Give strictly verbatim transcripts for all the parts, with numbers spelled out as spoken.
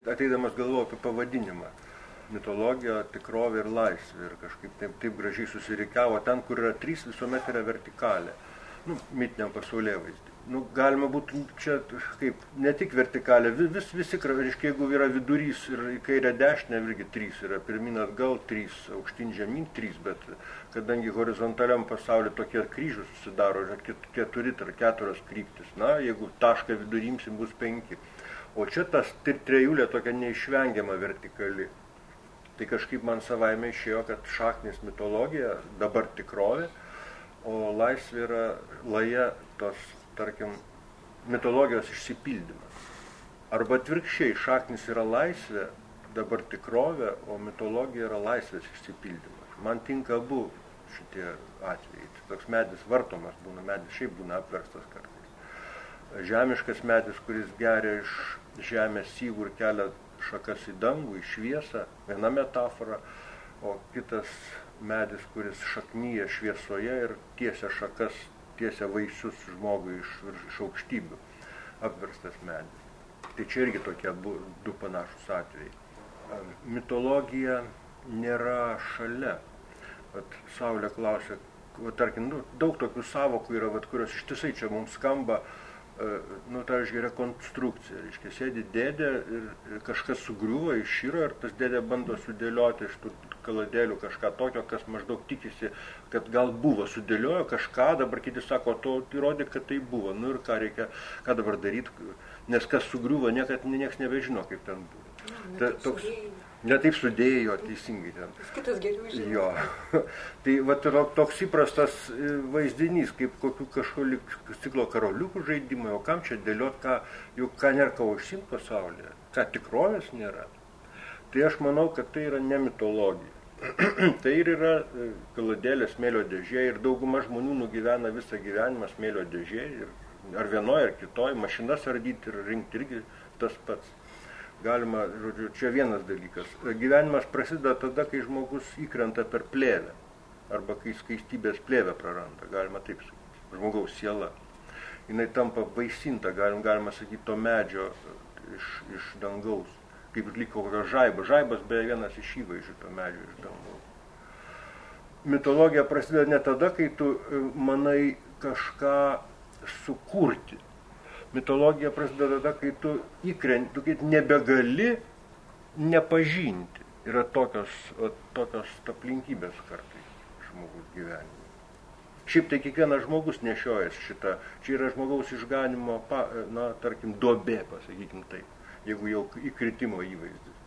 ateidamas galvoju apie pavadinimą. Mitologija, tikrovė ir laisvė. Ir kažkaip taip, taip gražiai susirikiavo. Ten, kur yra trys, visuomet yra vertikalė. Nu, mitiniam pasaulėvaizdį. Nu, galima būtų čia kaip, ne tik vertikalė, vis, visi, reiškia, jeigu yra vidurys ir į kairę dešinę, irgi trys yra, pirmin atgal trys, aukštyn žemyn trys, bet kadangi horizontaliam pasaulyje tokie kryžius susidaro, keturi ar keturios kryptis, na, jeigu tašką vidurimsim, bus penki. O čia tas trejulė tokia neišvengiama vertikali. Tai kažkaip man savaime išėjo, kad šaknis mitologija, dabar tikrovė, o laisvė yra laja tos, tarkim, mitologijos išsipildymas. Arba atvirkščiai, šaknis yra laisvė, dabar tikrovė, o mitologija yra laisvės išsipildymas. Man tinka abu šitie atvejai. Toks medis vartomas būna, medis šiaip būna apverstas kartais. Žemiškas medis, kuris geria iš žemės sygų ir kelia šakas į dangų, į šviesą, viena metafora, o kitas medis, kuris šaknyja šviesoje ir tiesia šakas, tiesia vaisius žmogui iš, iš aukštybių, apverstas medis. Tai čia irgi tokie du panašus atvejai. Mitologija nėra šalia. Vat Saulė klausė, vat, tarkim, nu, daug tokių savokų yra, vat, kurios ištisai čia mums skamba, nu, tai reiškia rekonstrukcija, reiškia, sėdi dėdė ir, ir kažkas sugriuvo, išyro ir tas dėdė bando sudėlioti iš tų kaladėlių kažką tokio, kas maždaug tikisi, kad gal buvo, sudėliojo kažką, dabar kiti sako, to įrodė, kad tai buvo, nu ir ką reikia, ką dabar daryti, nes kas sugriuvo, niekad nieks nebežino, kaip ten buvo. Ne, Ta, toks, ne taip sudėjo, teisingai ten. Kitas geriau žino. Jo. Tai vat, toks įprastas vaizdinys, kaip kokių kažkokių stiklo karoliukų žaidimai, o kam čia dėliot, ką, juk ką nėra ką užsimt pasaulyje, ką tikrovės nėra. Tai aš manau, kad tai yra ne mitologija. Tai ir yra kaladėlė smėlio dėžė ir dauguma žmonių nugyvena visą gyvenimą smėlio dėžė, ir, ar vienoje, ar kitoje, mašinas ardyti ir rinkti irgi tas pats. Galima, žodžiu, čia vienas dalykas. Gyvenimas prasideda tada, kai žmogus įkrenta per plėvę, arba kai skaistybės plėvę praranda, galima taip sakyti, žmogaus siela. Jinai tampa vaisinta, galim, galima sakyti, to medžio iš, iš dangaus, kaip liko kokio žaibo. Žaibas beje vienas iš įvaizdžių to medžio iš dangaus. Mitologija prasideda ne tada, kai tu manai kažką sukurti. Mitologija prasideda tada, kai tu įkrenti, tu kaip nebegali nepažinti. Yra tokios, tokios aplinkybės kartais žmogus gyvenime. Šiaip tai kiekvienas žmogus nešiojas šitą, čia yra žmogaus išganimo, na, tarkim, duobė, pasakykim taip, jeigu jau įkritimo įvaizdis.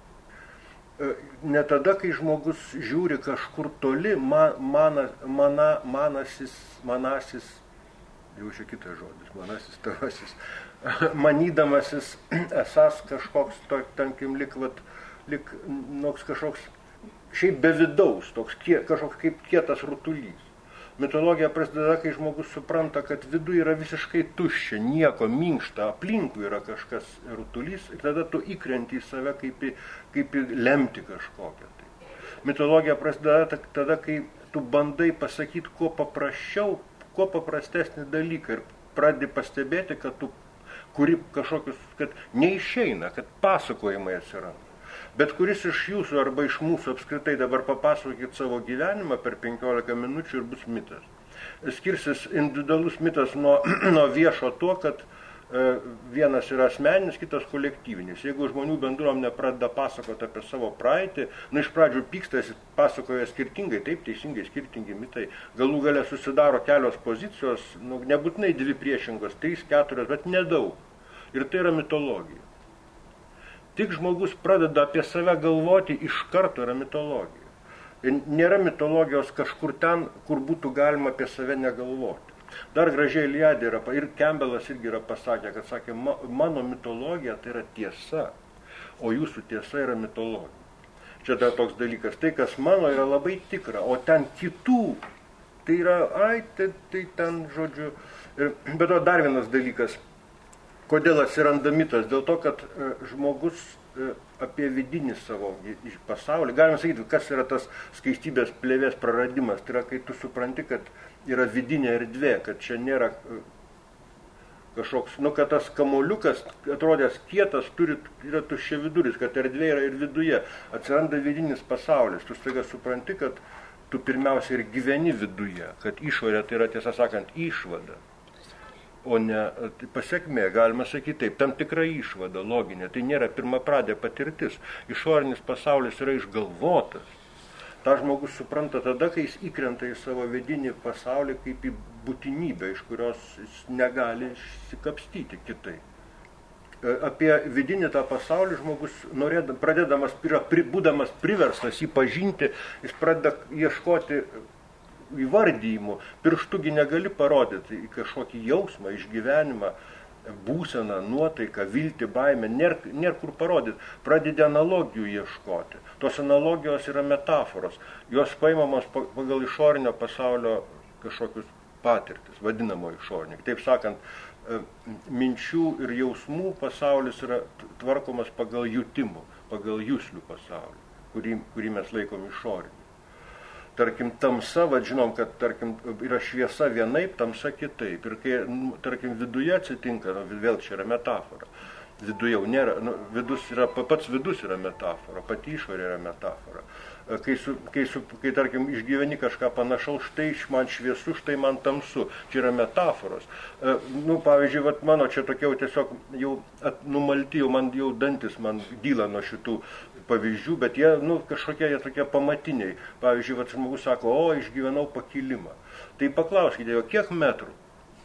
Ne tada, kai žmogus žiūri kažkur toli, man, mana, mana, manasis, manasis, jau čia kitas žodis, manasis, tavasis, manydamasis esas kažkoks, to, tankim, lik, vat, lik, noks kažkoks, šiaip be vidaus, toks kie, kažkoks kaip kietas rutulys. Mitologija prasideda, kai žmogus supranta, kad vidu yra visiškai tuščia, nieko, minkšta, aplinkui yra kažkas rutulys, ir tada tu įkrenti į save kaip į, kaip į lemti kažkokią. Tai. Mitologija prasideda tada, kai tu bandai pasakyti kuo paprasčiau, kuo paprastesnį dalyką ir pradedi pastebėti, kad tu kuri kažkokius, kad neišeina, kad pasakojimai atsiranda. Bet kuris iš jūsų arba iš mūsų apskritai dabar papasakokit savo gyvenimą per penkiolika minučių ir bus mitas. Skirsis individualus mitas nuo, nuo viešo tuo, kad e, vienas yra asmeninis, kitas kolektyvinis. Jeigu žmonių bendruomenė pradeda pasakoti apie savo praeitį, nu iš pradžių pykstasi, pasakoja skirtingai, taip teisingai, skirtingi mitai, galų gale susidaro kelios pozicijos, nu, nebūtinai dvi priešingos, trys, keturios, bet nedaug. Ir tai yra mitologija. Tik žmogus pradeda apie save galvoti, iš karto yra mitologija. Ir nėra mitologijos kažkur ten, kur būtų galima apie save negalvoti. Dar gražiai Iliadė yra, ir Kembelas irgi yra pasakę, kad sakė, mano mitologija tai yra tiesa, o jūsų tiesa yra mitologija. Čia dar toks dalykas, tai kas mano yra labai tikra, o ten kitų, tai yra, ai, tai, tai ten, žodžiu, ir, bet to dar vienas dalykas. Kodėl atsiranda mitas? Dėl to, kad e, žmogus e, apie vidinį savo pasaulį, galima sakyti, kas yra tas skaistybės plėvės praradimas, tai yra, kai tu supranti, kad yra vidinė erdvė, kad čia nėra, e, Kažkoks, nu, kad tas kamuoliukas, atrodęs kietas, turi, yra tuščia viduris, kad erdvė yra ir viduje. Atsiranda vidinis pasaulis. Tu staiga supranti, kad tu pirmiausia ir gyveni viduje, kad išorė tai yra, tiesą sakant, išvada. O ne pasiekmė, galima sakyti taip, tam tikra išvada, loginė. Tai nėra pirmapradė patirtis. Išorinis pasaulis yra išgalvotas. Ta žmogus supranta tada, kai jis įkrenta į savo vidinį pasaulį kaip į būtinybę, iš kurios jis negali išsikapstyti kitai. Apie vidinį tą pasaulį žmogus, norėdam, pradėdamas, būdamas priverstas jį pažinti, jis pradeda ieškoti įvardyjimų. Pirštugi negali parodyti į kažkokį jausmą, išgyvenimą, būseną, nuotaiką, viltį, baimę, nėr, nėr kur parodyti. Pradedi analogijų ieškoti. Tos analogijos yra metaforos. Jos paimamos pagal išorinio pasaulio kažkokius patirtis, vadinamo išorinio. Taip sakant, minčių ir jausmų pasaulis yra tvarkomas pagal jutimų, pagal juslių pasaulį, kurį, kurį mes laikom išorinį. Tarkim, tamsa, vad žinom, kad tarkim, yra šviesa vienaip, tamsa kitaip. Ir kai, tarkim, viduje atsitinka, nu, vėl čia yra metafora. Viduje jau nėra, nu, vidus yra, pats vidus yra metafora, pati išorė yra metafora. Kai, su, kai, su, kai, tarkim, išgyveni kažką panašaus, štai man šviesu, štai man tamsu. Čia yra metaforos. Nu, pavyzdžiui, vat, mano čia tokie jau tiesiog jau at, numalti, jau man jau dantis man dyla nuo šitų pavyzdžių, bet jie, nu, kažkokie jie tokie pamatiniai. Pavyzdžiui, vat, žmogus sako, o, išgyvenau pakilimą. Tai paklauskite jo, kiek metrų?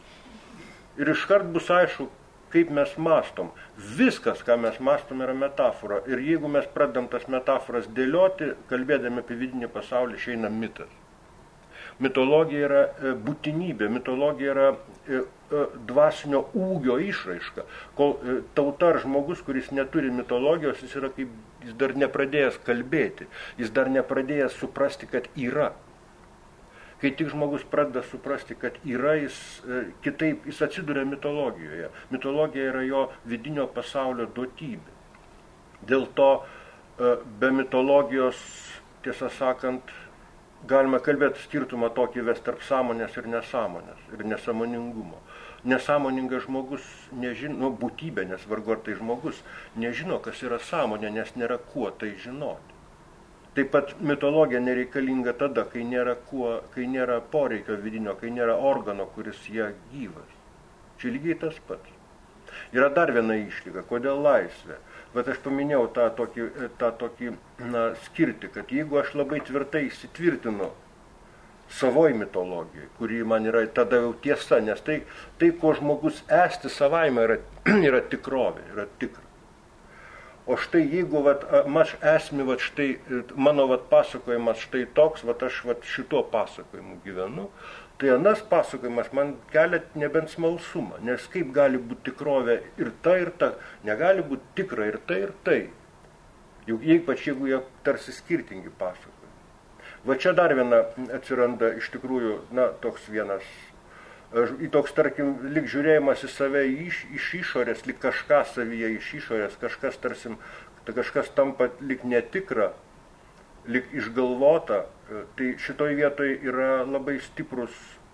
Ir iškart bus aišku, kaip mes mastom. Viskas, ką mes mastom, yra metafora. Ir jeigu mes pradedam tas metaforas dėlioti, kalbėdami apie vidinį pasaulį, išeina mitas. Mitologija yra būtinybė, mitologija yra dvasinio ūgio išraiška. Kol tauta ar žmogus, kuris neturi mitologijos, jis yra kaip, jis dar nepradėjęs kalbėti, jis dar nepradėjęs suprasti, kad yra. Kai tik žmogus pradeda suprasti, kad yra, jis kitaip, jis atsiduria mitologijoje. Mitologija yra jo vidinio pasaulio duotybė. Dėl to be mitologijos, tiesą sakant, galima kalbėti skirtumą tokį ves tarp sąmonės ir nesąmonės, ir nesąmoningumo. Nesąmoningas žmogus nežino, nu, būtybė, nes vargu ar tai žmogus, nežino, kas yra sąmonė, nes nėra kuo tai žinoti. Taip pat mitologija nereikalinga tada, kai nėra, kuo, kai nėra poreikio vidinio, kai nėra organo, kuris ją gyvas. Čia lygiai tas pats. Yra dar viena išlyga, kodėl laisvė. Bet aš paminėjau tą tokį, tą tokį na, skirti, kad jeigu aš labai tvirtai įsitvirtinu savoj mitologijai, kuri man yra tada jau tiesa, nes tai, tai ko žmogus esti savaime, yra, yra tikrovė, yra tikra. O štai jeigu vat, aš esmi, vat, štai, mano vat, pasakojimas štai toks, vat, aš vat, šituo pasakojimu gyvenu, tai anas pasakojimas man kelia nebent smalsumą, nes kaip gali būti tikrovė ir ta, ir ta, negali būti tikra ir tai, ir tai. Juk ypač jeigu jie tarsi skirtingi pasakojimai. Va čia dar viena atsiranda iš tikrųjų, na, toks vienas, į toks, tarkim, lyg žiūrėjimas į save iš, iš išorės, lyg kažką savyje iš išorės, kažkas tarsim, kažkas tampa lyg netikra, lyg išgalvota, tai šitoj vietoj yra labai stiprus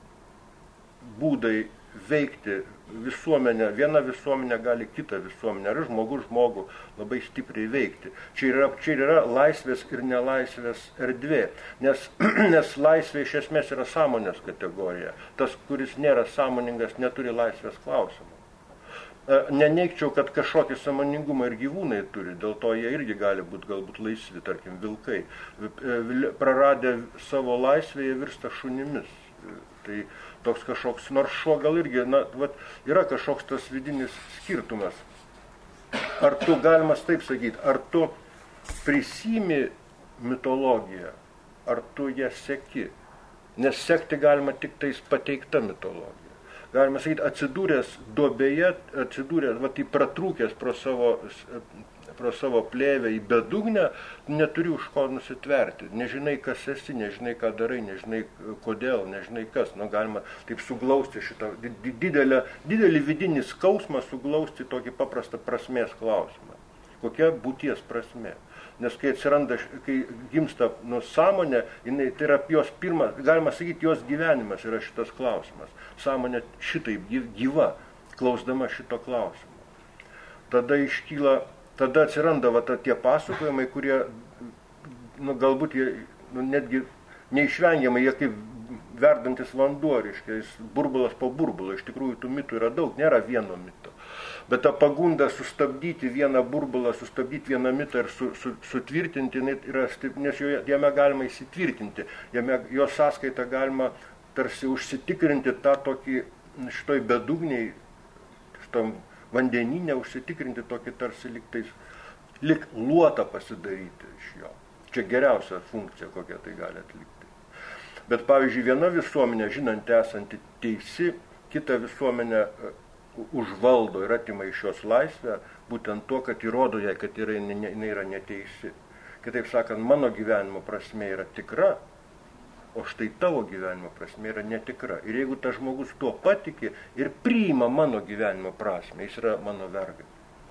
būdai veikti visuomenę. Viena visuomenė gali kitą visuomenę, ar žmogus žmogų labai stipriai veikti. Čia yra, čia yra laisvės ir nelaisvės erdvė, nes, nes laisvė iš esmės yra sąmonės kategorija. Tas, kuris nėra sąmoningas, neturi laisvės klausimų. Neneigčiau, kad kažkokį sąmoningumą ir gyvūnai turi, dėl to jie irgi gali būti galbūt laisvi, tarkim, vilkai. Praradę savo laisvę, jie virsta šunimis. Tai toks kažkoks, nors šuo gal irgi, na, vat, yra kažkoks tas vidinis skirtumas. Ar tu, galima taip sakyti, ar tu prisimi mitologiją, ar tu ją seki, nes sekti galima tik tais pateikta mitologija. Galima sakyti, atsidūręs duobėje, atsidūręs, va, tai pratrūkęs pro savo, pro savo plėvę į bedugnę, neturi už ko nusitverti. Nežinai, kas esi, nežinai, ką darai, nežinai, kodėl, nežinai kas. Nu, galima taip suglausti šitą didelę, didelį vidinį skausmą, suglausti tokį paprastą prasmės klausimą. Kokia būties prasmė? Nes kai atsiranda, kai gimsta nu, sąmonė, jinai, tai yra jos pirmas, galima sakyti, jos gyvenimas yra šitas klausimas. Sąmonė šitaip gyva. klausdama šito klausimo. Tada iškyla, tada atsiranda va, ta, tie pasakojimai, kurie, nu, galbūt jie, nu, netgi neišvengiamai, jie kaip verdantis vanduo, reiškia, jis burbulas po burbulo, iš tikrųjų tų mitų yra daug, nėra vieno mito. Bet ta pagunda sustabdyti vieną burbulą, sustabdyti vieną mitą ir su, su, sutvirtinti, yra, nes jame galima įsitvirtinti, jame, jo sąskaitą galima tarsi užsitikrinti tą tokį šitoj bedugniai, šitom vandeninė užsitikrinti tokį tarsi liktais, lik luotą pasidaryti iš jo. Čia geriausia funkcija, kokia tai gali atlikti. Bet, pavyzdžiui, viena visuomenė, žinant esanti teisi, kita visuomenė užvaldo ir atima iš jos laisvę, būtent tuo, kad įrodo jai, kad yra, jinai yra neteisi. Kitaip sakant, mano gyvenimo prasmė yra tikra, o štai tavo gyvenimo prasmė yra netikra. Ir jeigu tas žmogus tuo patiki ir priima mano gyvenimo prasmę, jis yra mano vergas.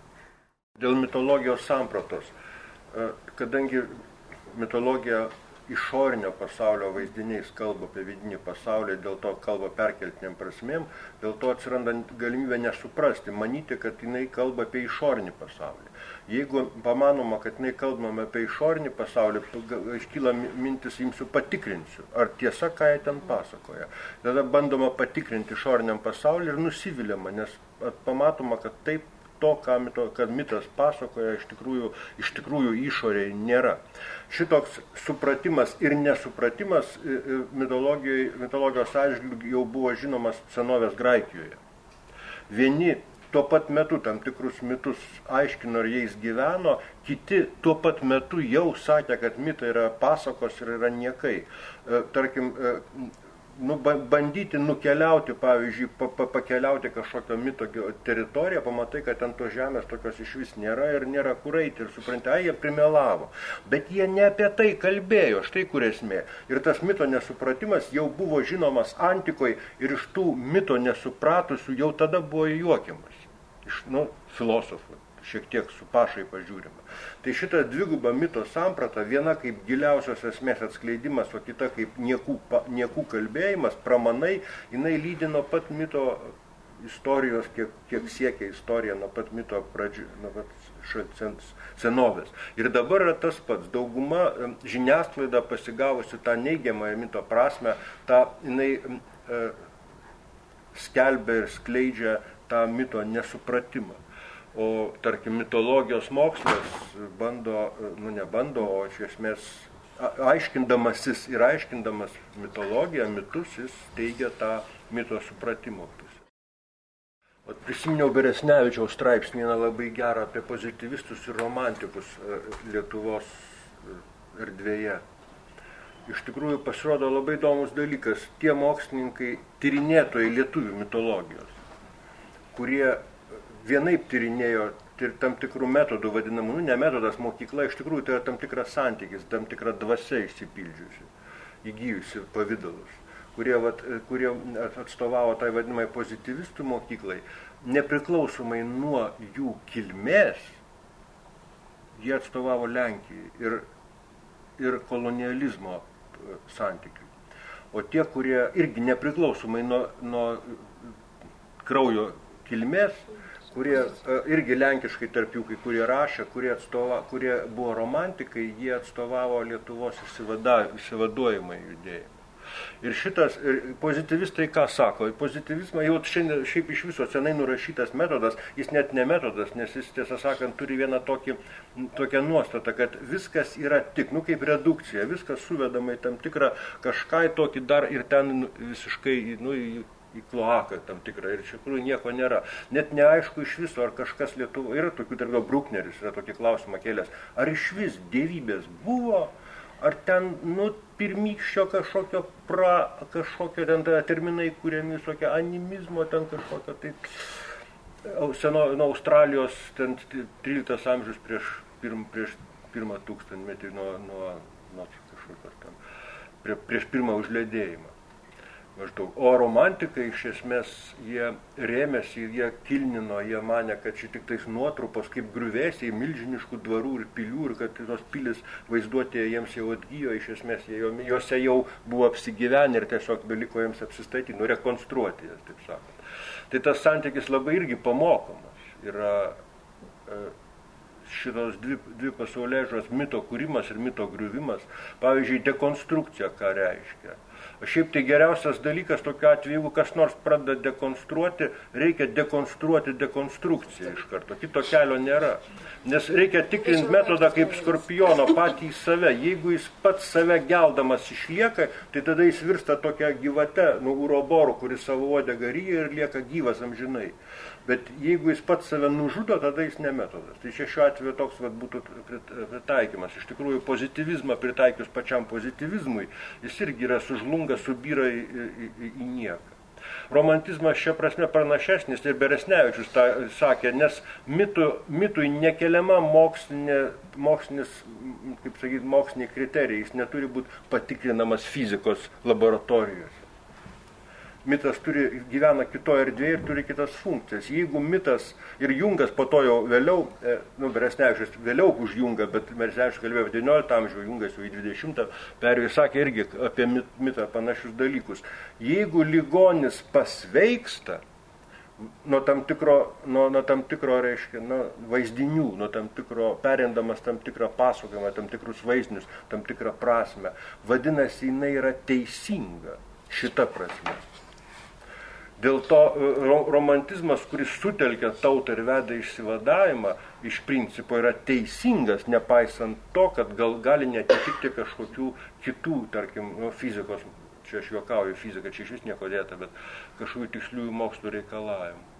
Dėl mitologijos sampratos, kadangi mitologija išorinio pasaulio vaizdiniais kalba apie vidinį pasaulį, dėl to kalba perkeltiniam prasmėm, dėl to atsiranda galimybė nesuprasti, manyti, kad jinai kalba apie išorinį pasaulį. Jeigu pamanoma, kad jinai kalbama apie išorinį pasaulį, iškyla mintis, imsiu patikrinsiu, ar tiesa, ką jie ten pasakoja. Tada bandoma patikrinti išoriniam pasaulį ir nusiviliama, nes pamatoma, kad taip to, ką mito, kad mitas pasakoja, iš tikrųjų, iš tikrųjų išorėje nėra. Šitoks supratimas ir nesupratimas mitologijos atžvilgiu jau buvo žinomas senovės Graikijoje. Vieni tuo pat metu tam tikrus mitus aiškino ir jais gyveno, kiti tuo pat metu jau sakė, kad mitai yra pasakos ir yra niekai. Tarkim, nu, bandyti nukeliauti, pavyzdžiui, pa, pa, pakeliauti kažkokio mito teritoriją, pamatai, kad ten tos žemės tokios iš vis nėra ir nėra kur eiti ir supranti, ai, jie primelavo. Bet jie ne apie tai kalbėjo, štai kur esmė. Ir tas mito nesupratimas jau buvo žinomas antikoje ir iš tų mito nesupratusių jau tada buvo juokiamas. Iš, nu, filosofų. Šiek tiek su pašai pažiūrima. Tai šita dviguba mito samprata, viena kaip giliausios esmės atskleidimas, o kita kaip niekų, niekų kalbėjimas, pramanai, jinai lydi nuo pat mito istorijos, kiek, kiek siekia istorija nuo pat mito pradžių, nuo pat senovės. Ir dabar yra tas pats, dauguma žiniasklaida pasigavusi tą neigiamąją mito prasme, tą jinai e, skelbia ir skleidžia tą mito nesupratimą. O, tarkim, mitologijos mokslas bando, nu nebando, o iš esmės aiškindamasis ir aiškindamas mitologiją, mitus, jis teigia tą mito supratimo pusę. O prisiminiau Beresnevičiaus straipsnį labai gerą apie pozityvistus ir romantikus Lietuvos erdvėje. Iš tikrųjų pasirodo labai įdomus dalykas. Tie mokslininkai, tyrinėtojai lietuvių mitologijos, kurie vienaip tyrinėjo ir tam tikrų metodų vadinamų, nu ne metodas, mokykla, iš tikrųjų tai yra tam tikras santykis, tam tikra dvasia išsipildžiusi, įgyjusi pavydalus, kurie, vat, kurie atstovavo tai vadinamai pozityvistų mokyklai, nepriklausomai nuo jų kilmės, jie atstovavo Lenkijai ir, ir kolonializmo santykiui. O tie, kurie irgi nepriklausomai nuo, nuo kraujo kilmės, kurie irgi lenkiškai tarp jų, kai kurie rašė, kurie, atstova, kurie buvo romantikai, jie atstovavo Lietuvos įsivaduojimą judėjimą. Ir šitas, ir pozityvistai ką sako? Pozityvizmą jau šiandien, šiaip iš viso senai nurašytas metodas, jis net ne metodas, nes jis, tiesą sakant, turi vieną tokį, tokią nuostatą, kad viskas yra tik, nu kaip redukcija, viskas suvedama į tam tikrą kažką tokį dar ir ten visiškai, nu, į kloaką tam tikrą, ir iš tikrųjų nieko nėra. Net neaišku iš viso, ar kažkas Lietuvo, yra tokių, tarp Bruckneris yra tokį klausimą kėlęs, ar iš vis dievybės buvo, ar ten, nu, pirmykščio kažkokio pra, kažkokio ten terminai, kuriami visokie animizmo, ten kažkokio, tai seno, nuo Australijos, ten tryliktas amžius prieš, pirm, prieš pirmą tūkstantmetį, nuo, nuo, nuo kažkokios ten, prie, prieš pirmą užledėjimą. Maždaug. O romantikai iš esmės jie rėmėsi, jie kilnino, jie manė, kad čia tik tais nuotrupos kaip griuvėsiai milžiniškų dvarų ir pilių ir kad tos pilis vaizduotėje jiems jau atgyjo, iš esmės jie, jose jau buvo apsigyvenę ir tiesiog beliko jiems apsistatyti, nu rekonstruoti jas, taip sakant. Tai tas santykis labai irgi pamokomas. Yra e, šitos dvi, dvi pasaulėžiūros mito kūrimas ir mito griuvimas. Pavyzdžiui, dekonstrukcija ką reiškia. O šiaip tai geriausias dalykas tokiu atveju, jeigu kas nors pradeda dekonstruoti, reikia dekonstruoti dekonstrukciją iš karto. Kito kelio nėra. Nes reikia tikrinti metodą kaip skorpiono patį į save. Jeigu jis pats save geldamas išlieka, tai tada jis virsta tokia gyvate, nu, uroboru, kuris savo uodegą ryja ir lieka gyvas amžinai. Bet jeigu jis pats save nužudo, tada jis ne metodas. Tai čia šiuo atveju toks vat, būtų pritaikymas. Iš tikrųjų, pozityvizmą pritaikius pačiam pozityvizmui, jis irgi yra sužlunga, subyra į, į, į, į nieką. Romantizmas šia prasme pranašesnis ir Beresnevičius tą sakė, nes mitų, mitui nekeliama mokslinė, mokslinis, kaip sakyti, moksliniai kriterijai, jis neturi būti patikrinamas fizikos laboratorijose. Mitas turi, gyvena kitoje erdvėje ir turi kitas funkcijas. Jeigu mitas ir Jungas po to jau vėliau, nu, Beresnevičius vėliau už Jungą, bet Beresnevičius kalbėjo devynioliktą amžių, Jungas jau į dvidešimtą, perėjo sakė irgi apie mitą panašius dalykus. Jeigu ligonis pasveiksta nuo tam tikro, nuo, nuo tam tikro reiškia, nuo vaizdinių, nuo tam tikro, perindamas tam tikrą pasakojimą, tam tikrus vaizdinius, tam tikrą prasmę, vadinasi, jinai yra teisinga šita prasme. Dėl to romantizmas, kuris sutelkia tautą ir veda išsivadavimą, iš principo yra teisingas, nepaisant to, kad gal, gali netitikti kažkokių kitų, tarkim, nu, fizikos, čia aš juokauju fiziką, čia iš vis nieko dėta, bet kažkokių tiksliųjų mokslo reikalavimų.